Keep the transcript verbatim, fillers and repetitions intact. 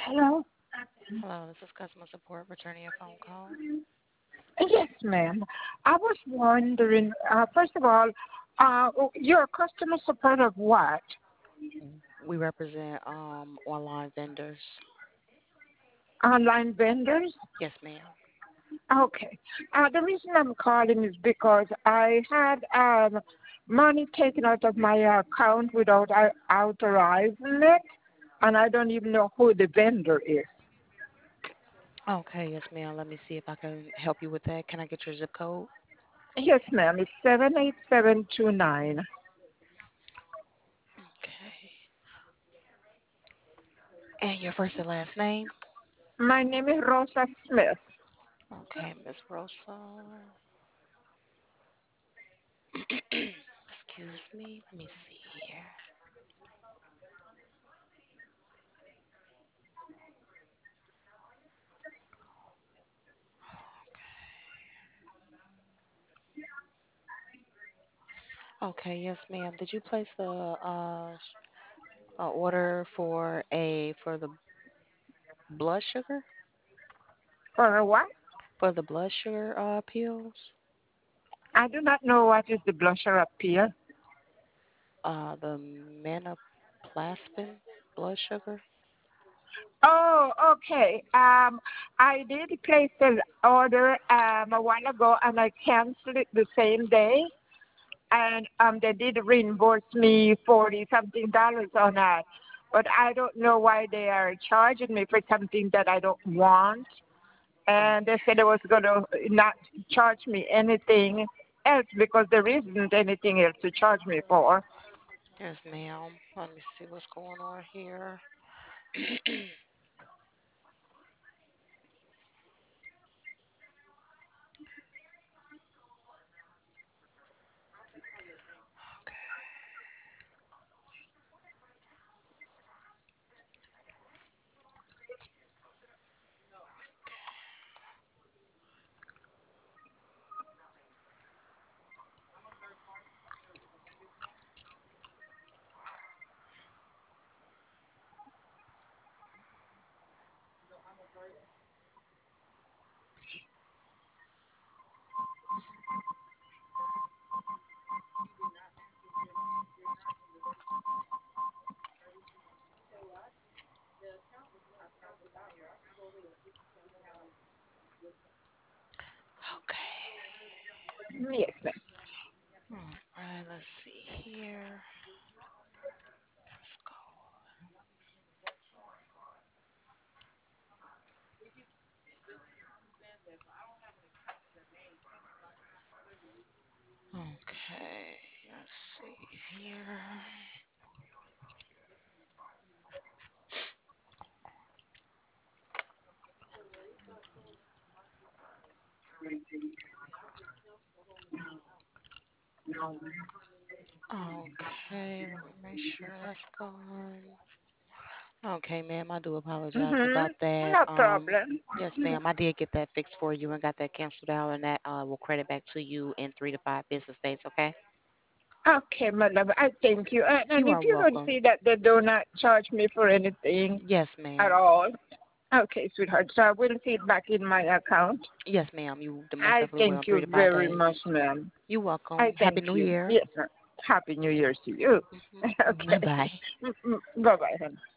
Hello? Hello, this is customer support returning a phone call. Yes, ma'am. I was wondering, uh, first of all, uh, you're a customer support of what? We represent um online vendors. Online vendors? Yes, ma'am. Okay. Uh, the reason I'm calling is because I had um, money taken out of my account without I authorizing it, and I don't even know who the vendor is. Okay, yes, ma'am. Let me see if I can help you with that. Can I get your zip code? Yes, ma'am. It's seven eight seven two nine. Okay. And your first and last name? My name is Rosa Smith. Okay, Miss Rosa. Excuse me. Let me see here. Okay, yes, ma'am. Did you place the uh, sh- uh order for a for the blood sugar? For what? For the blood sugar uh pills? I do not know what is the blusher up here. Uh, the Menoplasmin blood sugar. Oh, okay. Um, I did place an order um a while ago, and I canceled it the same day. And um, they did reimburse me forty something dollars on that. But I don't know why they are charging me for something that I don't want. Oh, And they said they was gonna not charge me anything else because there isn't anything else to charge me for. yes, ma'am. Let me see what's going on here. Okay. Yes, ma'am. All right, let's see here. Let's go. Okay, let's see here. Okay, let me make sure that's gone. Okay, ma'am, I do apologize Mhm. about that. No Um, problem. yes, ma'am, I did get that fixed for you and got that canceled out, and that uh will credit back to you in three to five business days. Okay. Okay, my love. I thank you. And, and You if are you don't welcome. see that they do not charge me for anything Yes, at ma'am. all, okay, sweetheart. So I will see it back in my account. Yes, ma'am. You d- most I definitely will thank in three you to five very days. much, ma'am. You're I welcome. Happy thank New you. Year. Yes, ma'am. Happy New Year to you. Bye Okay. bye. Bye bye, honey.